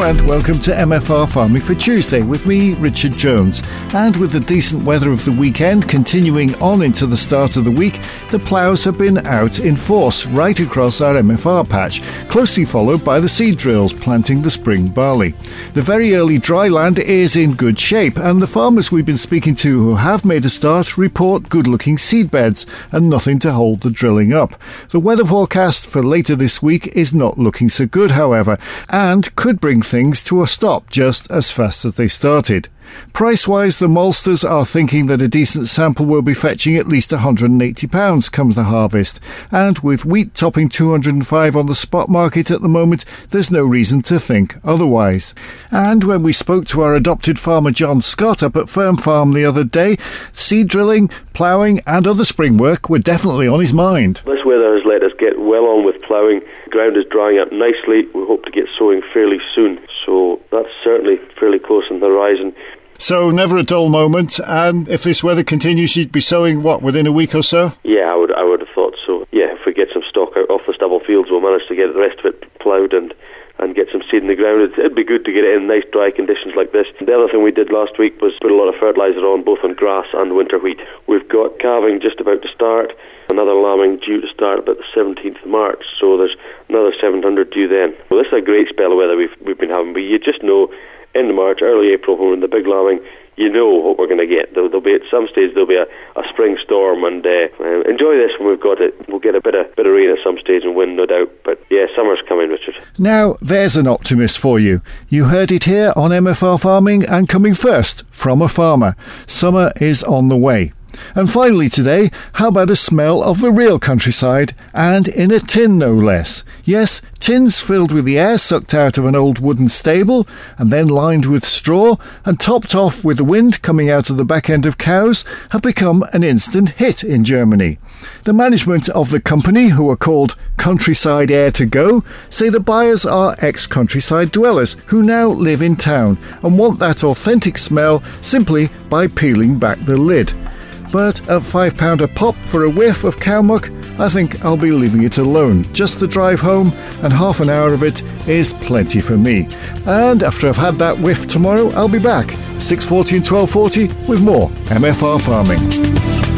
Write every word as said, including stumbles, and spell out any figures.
and welcome to M F R Farming for Tuesday with me, Richard Jones. And with the decent weather of the weekend continuing on into the start of the week, the ploughs have been out in force right across our M F R patch, closely followed by the seed drills planting the spring barley. The very early dry land is in good shape, and the farmers we've been speaking to who have made a start report good-looking seed beds and nothing to hold the drilling up. The weather forecast for later this week is not looking so good, however, and could bring things to a stop just as fast as they started. Price-wise, the maltsters are thinking that a decent sample will be fetching at least one hundred eighty pounds come the harvest, and with wheat topping two hundred five on the spot market at the moment, there's no reason to think otherwise. And when we spoke to our adopted farmer John Scott up at Firm Farm the other day, seed drilling, ploughing and other spring work were definitely on his mind. This weather has let us get well on with ploughing. The ground is drying up nicely. We hope to get sowing fairly soon, so that's certainly fairly close on the horizon. So never a dull moment, and if this weather continues, you'd be sowing, what, within a week or so? Yeah, I would I would have thought so. Yeah, if we get some stock out off the stubble fields, we'll manage to get the rest of it ploughed and, and get some seed in the ground. It'd, it'd be good to get it in nice dry conditions like this. The other thing we did last week was put a lot of fertiliser on, both on grass and winter wheat. We've got calving just about to start, another lambing due to start about the seventeenth of March, so there's another seven hundred due then. Well, this is a great spell of weather we've, we've been having, but you just know end of March, early April, when we're in the big lambing, you know what we're going to get. There'll, there'll be at some stage there'll be a, a spring storm, and uh, uh, enjoy this when we've got it. We'll get a bit of bit of rain at some stage and wind, no doubt. But yeah, summer's coming, Richard. Now there's an optimist for you. You heard it here on M F R Farming, and coming first from a farmer. Summer is on the way. And finally today, how about a smell of the real countryside, and in a tin no less? Yes, tins filled with the air sucked out of an old wooden stable, and then lined with straw, and topped off with the wind coming out of the back end of cows, have become an instant hit in Germany. The management of the company, who are called Countryside Air to Go, say the buyers are ex-countryside dwellers who now live in town and want that authentic smell simply by peeling back the lid. But at five pounds a pop for a whiff of cow muck, I think I'll be leaving it alone. Just the drive home, and half an hour of it is plenty for me. And after I've had that whiff tomorrow, I'll be back, six forty and twelve forty, with more M F R Farming.